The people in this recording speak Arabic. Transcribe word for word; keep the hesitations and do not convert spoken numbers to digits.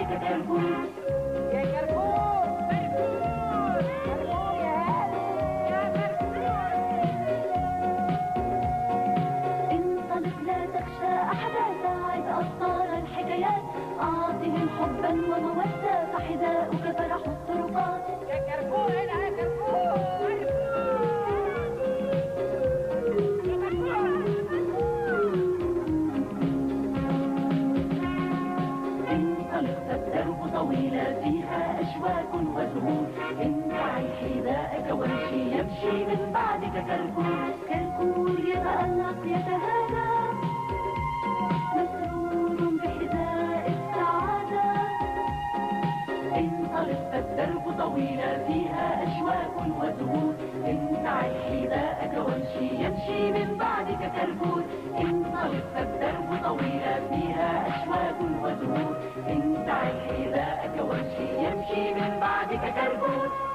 كركور. يا كركور كركور كركور يا هادي يا كركور. انطلق لا تخشى أحدا، ساعد أبطال الحكايات، أعطهم حبا ومودة فحذاؤك فرح الطرقات. يا كركور هنا يا كركور. انطلق فالدرب طويلة فيها أشواك وزهور، انتع حذاءك وامشي يمشي من بعدك كركور. كركور يتألق يتهادى مسرور بحذاء السعادة. انطلق فالدرب طويلة فيها أشواك وزهور، انتع حذاءك وامشي يمشي من بعدك كركور. انطلق فالدرب طويلة فيها أشواك وزهور، انتع حذاءك وامشي يمشي من بعدك كركور.